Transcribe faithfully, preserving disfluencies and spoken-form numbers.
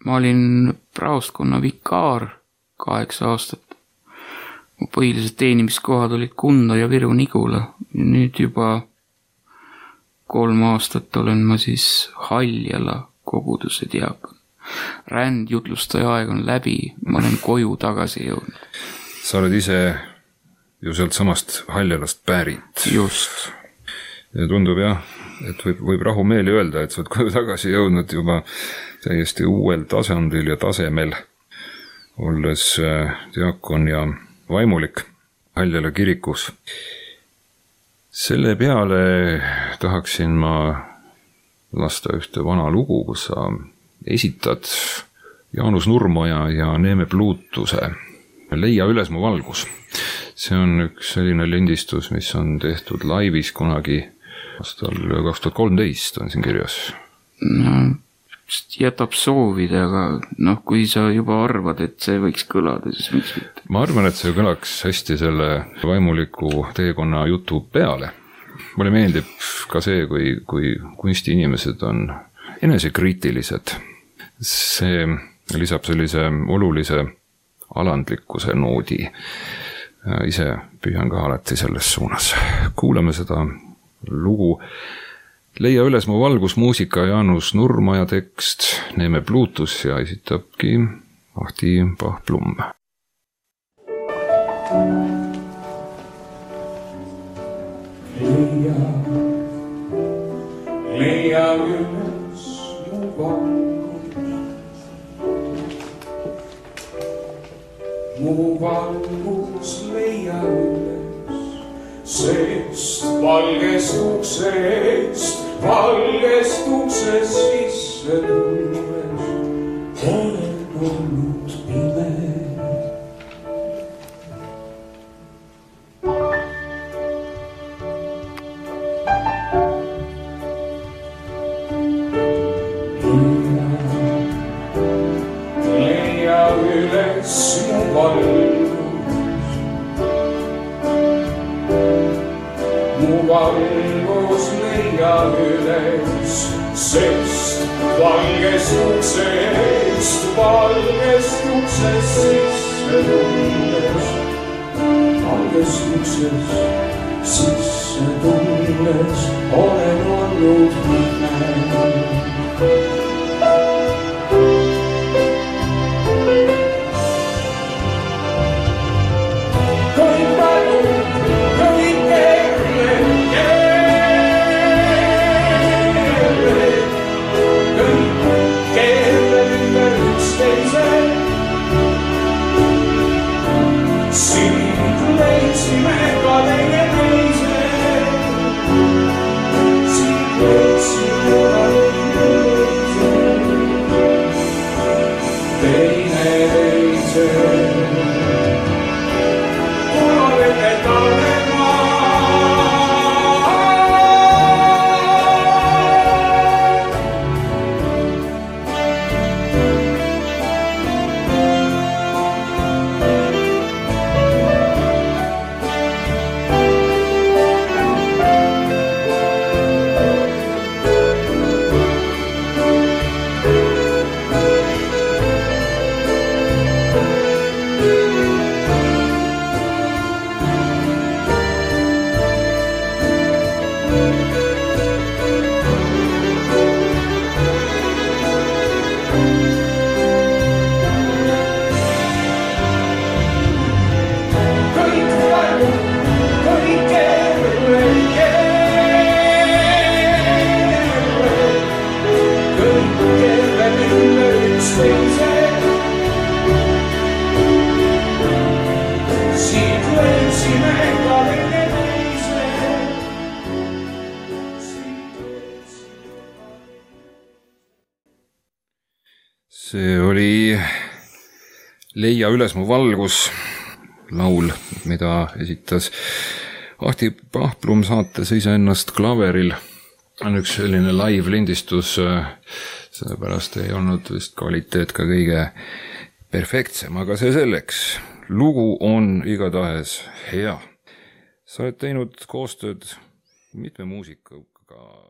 ma olin praostkonna vikaar kaheksa aastat. Mu põhilised teenimiskohad olid Kunda ja Viru-Nigula. Nüüd juba kolm aastat olen ma siis Haljala koguduse diakon. Ränd jutlustaja aeg on läbi, ma olen koju tagasi jõudnud. Sa oled ise ju sealt samast Haljalast pärit. Just. Ja tundub jah, et võib, võib rahumeeli öelda, et sa oled koju tagasi jõudnud juba täiesti uuel tasandil ja tasemel, olles diakon ja vaimulik Haljala kirikus. Selle peale tahaksin ma lasta ühte vana lugu, kus sa esitad Jaanus Nurmoja ja Neeme Pluutuse Leia üles mu valgus. See on üks selline lindistus, mis on tehtud laivis kunagi aastal kaks tuhat kolmteist on siin kirjas. No, jätab soovida, aga noh, kui sa juba arvad, et see võiks kõlada, siis miks mitte? Ma arvan, et see kõlaks hästi selle vaimuliku teekonna jutu peale. Mulle meeldib ka see, kui, kui kunstiinimesed on enesekriitilised. See lisab sellise olulise alandlikkuse noodi. Ise püüan ka alati selles suunas. Kuulame seda lugu. Leia üles mu valgus muusika Jaanus Nurmoja tekst, Neeme Pluutus ja esitabki Ahti Pahplum. Leia, leia üles mu valgus, mu valgus leia üles, sest valgest uksest, valgest uksest sisse tulles olen olnud pime. Leia üles mu valgus, mu valgus leia üles, sest valgest uksest, valgest uksest sisse tulles, valgest uksest sisse tulles olen olnud pime. See oli Leia üles mu valgus laul, mida esitas Ahti Pahplum saates iseennast klaveril. On üks selline live lindistus, sellepärast ei olnud vist kvaliteet ka kõige perfektsem, aga see selleks. Lugu on igatahes hea. Sa oled teinud koostööd mitme muusikaga